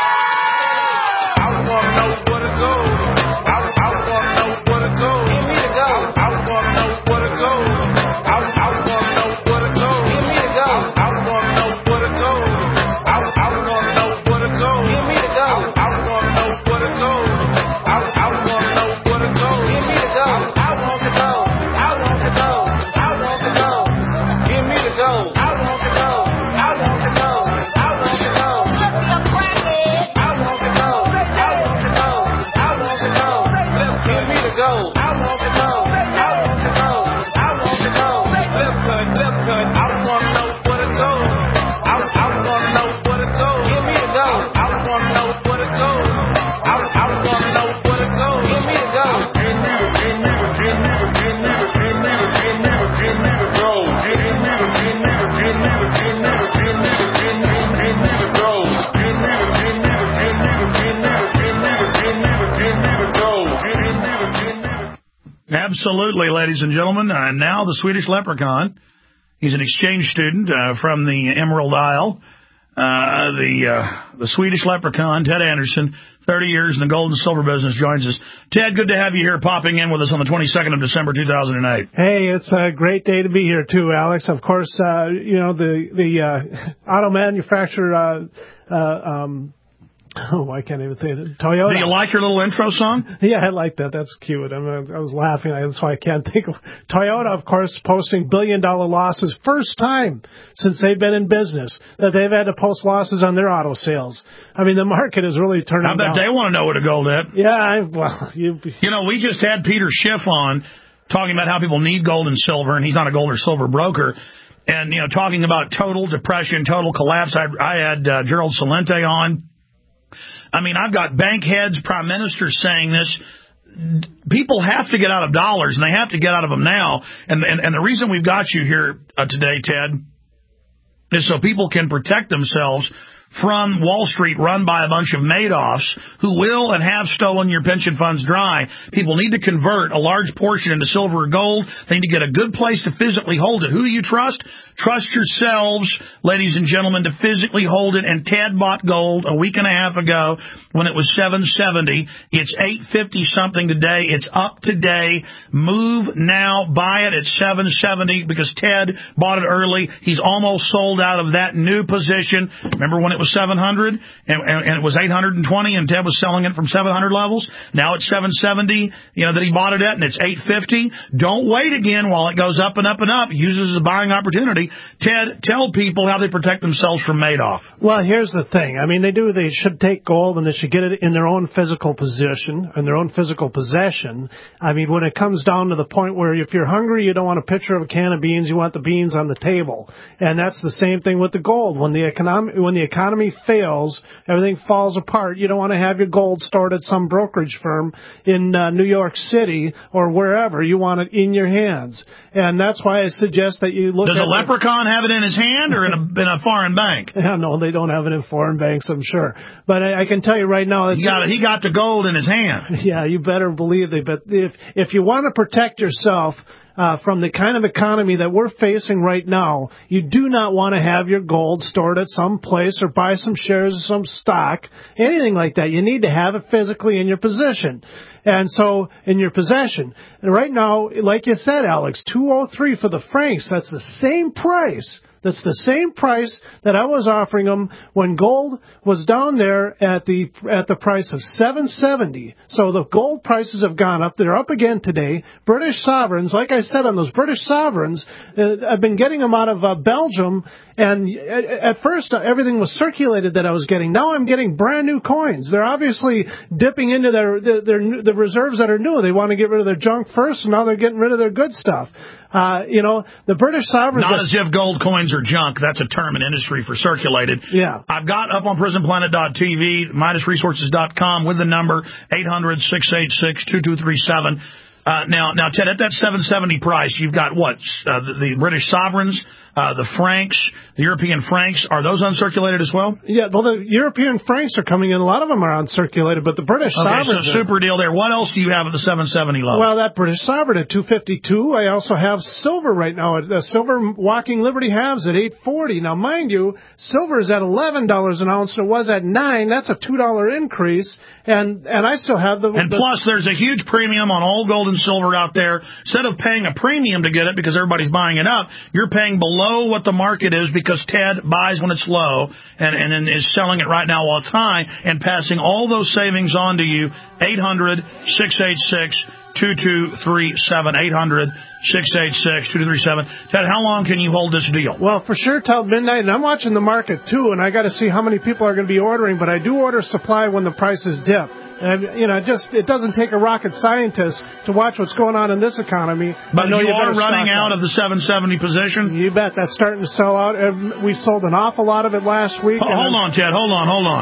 Absolutely, ladies and gentlemen. Now the Swedish leprechaun. He's an exchange student from the Emerald Isle. The Swedish leprechaun, Ted Anderson, 30 years in the gold and silver business, joins us. Ted, good to have you here popping in with us on the 22nd of December, 2008. Hey, it's a great day to be here, too, Alex. Of course, the auto manufacturer... I can't even say it. Toyota. Do you like your little intro song? Yeah, I like that. That's cute. I was laughing. That's why I can't think of... Toyota, of course, posting billion-dollar losses. First time since they've been in business that they've had to post losses on their auto sales. I mean, the market has really turned down. I bet they want to know where to go, Dad. Yeah, we just had Peter Schiff on talking about how people need gold and silver, and he's not a gold or silver broker. And, talking about total depression, total collapse. I had Gerald Celente on. I mean, I've got bank heads, prime ministers saying this. People have to get out of dollars, and they have to get out of them now. And the reason we've got you here today, Ted, is so people can protect themselves from Wall Street run by a bunch of Madoffs who will and have stolen your pension funds dry. People need to convert a large portion into silver or gold. They need to get a good place to physically hold it. Who do you trust? Trust yourselves, ladies and gentlemen, to physically hold it. And Ted bought gold a week and a half ago when it was $770. It's $850 something today. It's up today. Move now. Buy it at $770 because Ted bought it early. He's almost sold out of that new position. Remember when it was 700 and it was 820 and Ted was selling it from 700 levels? Now it's 770, that he bought it at, and it's 850. Don't wait again while it goes up and up and up. Use it as a buying opportunity. Ted, tell people how they protect themselves from Madoff. Well, here's the thing. I mean, they should take gold and they should get it in their own physical position, in their own physical possession. I mean, when it comes down to the point where if you're hungry, you don't want a picture of a can of beans, you want the beans on the table. And that's the same thing with the gold. When the economy fails, everything falls apart. You don't want to have your gold stored at some brokerage firm in New York City or wherever. You want it in your hands. And that's why I suggest that you look at... Does a leprechaun have it in his hand or in a foreign bank? Yeah, no, they don't have it in foreign banks, I'm sure. But I can tell you right now... He got the gold in his hand. Yeah, you better believe it. But if you want to protect yourself... from the kind of economy that we're facing right now, you do not want to have your gold stored at some place or buy some shares of some stock, anything like that. You need to have it physically in your possession. and so in your possession. And right now, like you said, Alex, $203 for the Franks. That's the same price. That's the same price that I was offering them when gold was down there at the price of $770. So the gold prices have gone up. They're up again today. British sovereigns, like I said, on those British sovereigns, I've been getting them out of Belgium. And at first, everything was circulated that I was getting. Now I'm getting brand new coins. They're obviously dipping into the reserves that are new. They want to get rid of their junk first, and now they're getting rid of their good stuff. The British sovereigns... Not as if gold coins are junk. That's a term in industry for circulated. Yeah. I've got up on prisonplanet.tv, MidasResources.com with the number 800-686-2237. Now, Ted, at that $770 price, you've got what? The British sovereigns, the francs, the European francs. Are those uncirculated as well? Yeah, well, the European francs are coming in. A lot of them are uncirculated, but the British sovereigns... Okay, so super deal there. What else do you have at the $770 level? Well, that British sovereign at $252. I also have silver right now. Silver Walking Liberty halves at $840. Now, mind you, silver is at $11 an ounce, and it was at $9. That's a $2 increase, and I still have the... And plus, there's a huge premium on all gold and silver out there. Instead of paying a premium to get it because everybody's buying it up, you're paying below what the market is because Ted buys when it's low and is selling it right now while it's high and passing all those savings on to you. 800-686-2237. 800-686-2237. Ted, how long can you hold this deal? Well, for sure till midnight, and I'm watching the market too, and I got to see how many people are going to be ordering, but I do order supply when the prices dip. And, it doesn't take a rocket scientist to watch what's going on in this economy. But you are running out of the 770 position? You bet. That's starting to sell out. We sold an awful lot of it last week. Hold on, Ted. Hold on.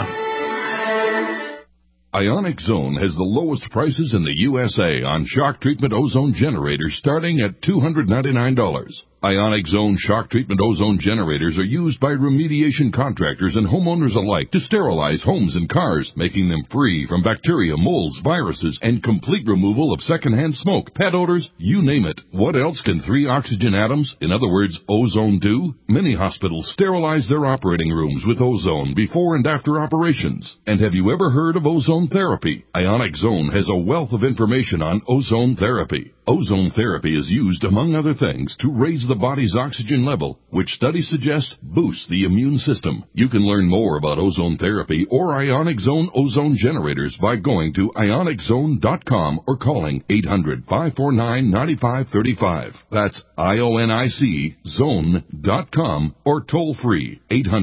Ionic Zone has the lowest prices in the USA on shock treatment ozone generators starting at $299. Ionic Zone shock treatment ozone generators are used by remediation contractors and homeowners alike to sterilize homes and cars, making them free from bacteria, molds, viruses, and complete removal of secondhand smoke, pet odors, you name it. What else can 3 oxygen atoms, in other words, ozone, do? Many hospitals sterilize their operating rooms with ozone before and after operations. And have you ever heard of ozone therapy? Ionic Zone has a wealth of information on ozone therapy. Ozone therapy is used, among other things, to raise the body's oxygen level, which studies suggest boosts the immune system. You can learn more about ozone therapy or Ionic Zone ozone generators by going to ioniczone.com or calling 800-549-9535. That's IONIC zone.com or toll free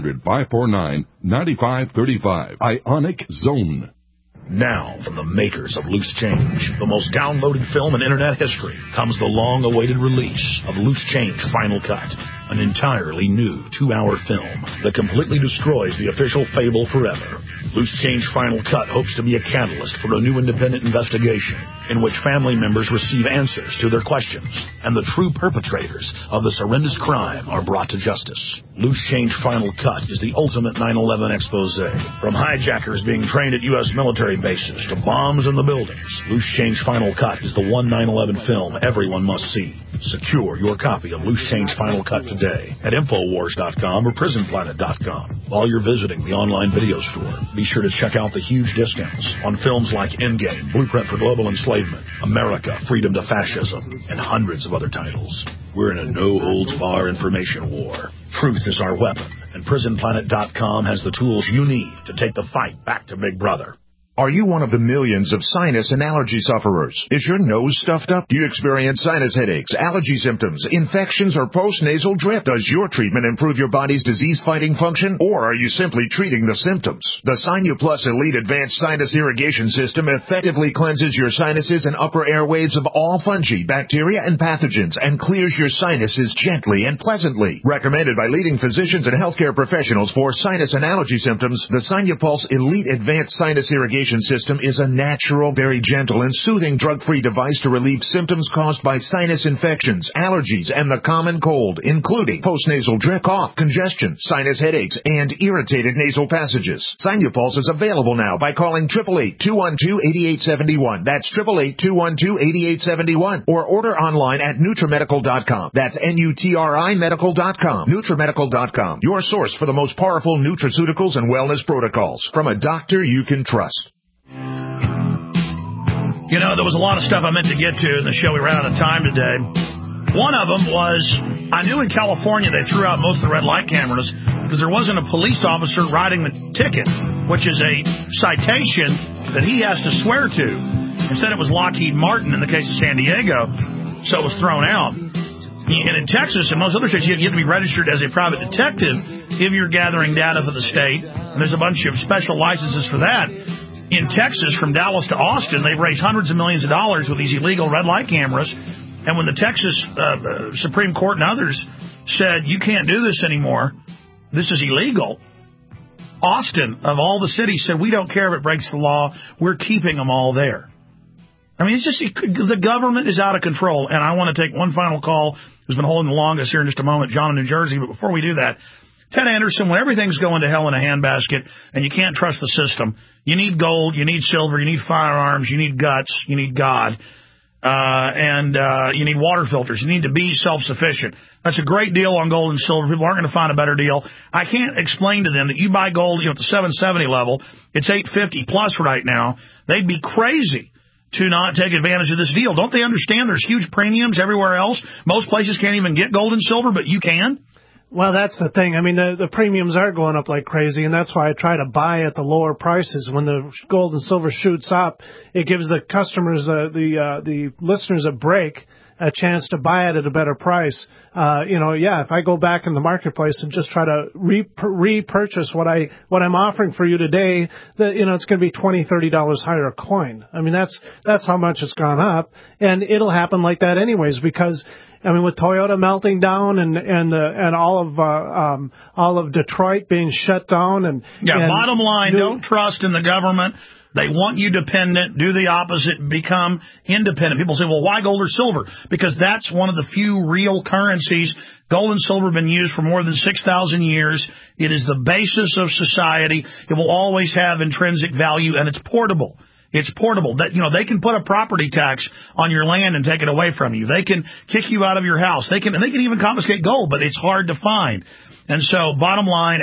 800-549-9535. Ionic Zone. Now, from the makers of Loose Change, the most downloaded film in Internet history, comes the long-awaited release of Loose Change Final Cut, an entirely new 2-hour film that completely destroys the official fable forever. Loose Change Final Cut hopes to be a catalyst for a new independent investigation in which family members receive answers to their questions and the true perpetrators of this horrendous crime are brought to justice. Loose Change Final Cut is the ultimate 9/11 expose. From hijackers being trained at U.S. military bases to bombs in the buildings, Loose Change Final Cut is the one 9/11 film everyone must see. Secure your copy of Loose Change Final Cut today at Infowars.com or PrisonPlanet.com. While you're visiting the online video store, be sure to check out the huge discounts on films like Endgame, Blueprint for Global Enslavement, America, Freedom to Fascism, and hundreds of other titles. We're in a no-holds-barred information war. Truth is our weapon, and PrisonPlanet.com has the tools you need to take the fight back to Big Brother. Are you one of the millions of sinus and allergy sufferers? Is your nose stuffed up? Do you experience sinus headaches, allergy symptoms, infections, or post-nasal drip? Does your treatment improve your body's disease-fighting function, or are you simply treating the symptoms? The Sinuplus Elite Advanced Sinus Irrigation System effectively cleanses your sinuses and upper airways of all fungi, bacteria, and pathogens, and clears your sinuses gently and pleasantly. Recommended by leading physicians and healthcare professionals for sinus and allergy symptoms, the Sinupulse Elite Advanced Sinus Irrigation System is a natural, very gentle, and soothing drug-free device to relieve symptoms caused by sinus infections, allergies, and the common cold, including postnasal drip, cough, congestion, sinus headaches, and irritated nasal passages. Sinupulse is available now by calling 888-212-8871. That's 888-212-8871. Or order online at NutriMedical.com. That's N-U-T-R-I Medical.com. NutriMedical.com. Your source for the most powerful nutraceuticals and wellness protocols from a doctor you can trust. You know, there was a lot of stuff I meant to get to in the show. We ran out of time today. One of them was, I knew in California they threw out most of the red light cameras because there wasn't a police officer writing the ticket, which is a citation that he has to swear to. Instead, it was Lockheed Martin in the case of San Diego, so it was thrown out. And in Texas and most other states, you have to be registered as a private detective if you're gathering data for the state, and there's a bunch of special licenses for that. In Texas, from Dallas to Austin, they've raised hundreds of millions of dollars with these illegal red light cameras. And when the Texas Supreme Court and others said, you can't do this anymore, this is illegal, Austin, of all the cities, said, we don't care if it breaks the law, we're keeping them all there. I mean, it's just, the government is out of control. And I want to take one final call, who's been holding the longest here in just a moment, John in New Jersey. But before we do that, Ted Anderson, when everything's going to hell in a handbasket and you can't trust the system, you need gold, you need silver, you need firearms, you need guts, you need God, and you need water filters. You need to be self-sufficient. That's a great deal on gold and silver. People aren't going to find a better deal. I can't explain to them that you buy gold, at the 770 level, it's 850 plus right now. They'd be crazy to not take advantage of this deal. Don't they understand there's huge premiums everywhere else? Most places can't even get gold and silver, but you can. Well, that's the thing. I mean, the premiums are going up like crazy, and that's why I try to buy at the lower prices. When the gold and silver shoots up, it gives the customers, the listeners, a break, a chance to buy it at a better price. If I go back in the marketplace and just try to repurchase what I'm offering for you today, it's going to be $20, $30 higher a coin. I mean, that's how much it's gone up, and it'll happen like that anyways because. I mean, with Toyota melting down and all of Detroit being shut down and bottom line, don't trust in the government. They want you dependent. Do the opposite. Become independent. People say, well, why gold or silver? Because that's one of the few real currencies. Gold and silver have been used for more than 6,000 years. It is the basis of society. It will always have intrinsic value, and it's portable. It's portable. They can put a property tax on your land and take it away from you. They can kick you out of your house. They can even confiscate gold, but it's hard to find. And so, bottom line,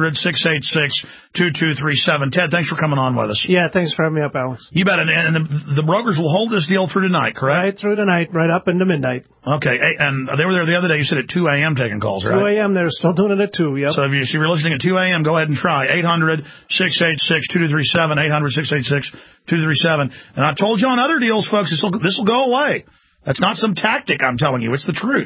800-686-2237. Ted, thanks for coming on with us. Yeah, thanks for having me up, Alex. You bet. And the brokers will hold this deal through tonight, correct? Right through tonight, right up into midnight. Okay. And they were there the other day. You said at 2 a.m. taking calls, right? 2 a.m. They're still doing it at 2, yep. So if you're listening at 2 a.m., go ahead and try. 800-686-2237, 800-686-2237. And I told you on other deals, folks, this will go away. That's not some tactic I'm telling you. It's the truth.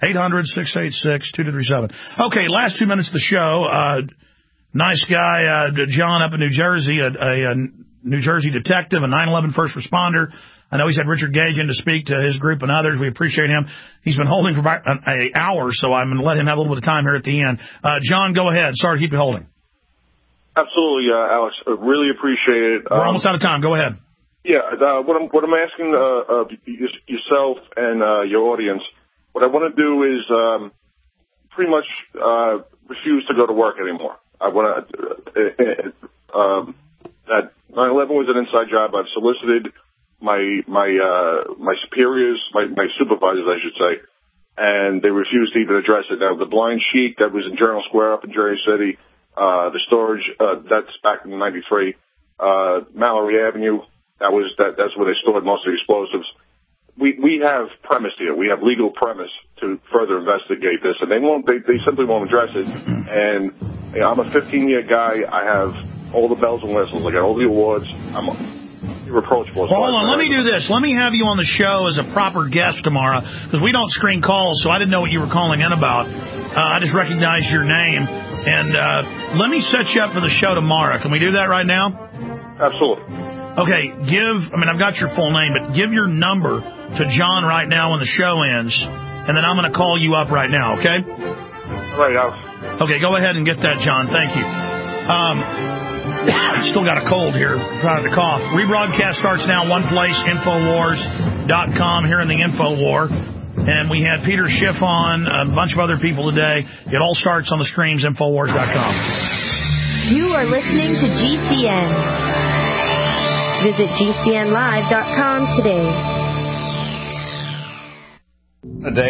800-686-2237. Okay, last 2 minutes of the show. Nice guy, John up in New Jersey, a New Jersey detective, a 9/11 first responder. I know he's had Richard Gage in to speak to his group and others. We appreciate him. He's been holding for about an hour, so I'm going to let him have a little bit of time here at the end. John, go ahead. Sorry to keep you holding. Absolutely, Alex. I really appreciate it. We're almost out of time. Go ahead. Yeah, what I'm asking yourself and your audience, what I want to do is pretty much refuse to go to work anymore. I want to. That 9/11 was an inside job. I've solicited my superiors, my supervisors, I should say, and they refused to even address it. Now, the Blind Sheik that was in Journal Square up in Jersey City, the storage that's back in '93, Mallory Avenue. That's where they stored most of the explosives. We have premise here. We have legal premise to further investigate this, and they simply won't address it. And I'm a 15-year guy. I have all the bells and whistles. I got all the awards. I'm irreproachable. Well, hold on. Let me do this. Let me have you on the show as a proper guest tomorrow, because we don't screen calls, so I didn't know what you were calling in about. I just recognized your name. And let me set you up for the show tomorrow. Can we do that right now? Absolutely. Okay, I've got your full name, but give your number to John right now when the show ends, and then I'm going to call you up right now, okay? All right, Alex. Okay, go ahead and get that, John. Thank you. Still got a cold here, trying to cough. Rebroadcast starts now, one place, Infowars.com, here in the Infowar. And we had Peter Schiff on, a bunch of other people today. It all starts on the streams, Infowars.com. You are listening to GCN. Visit GCNlive.com today. A day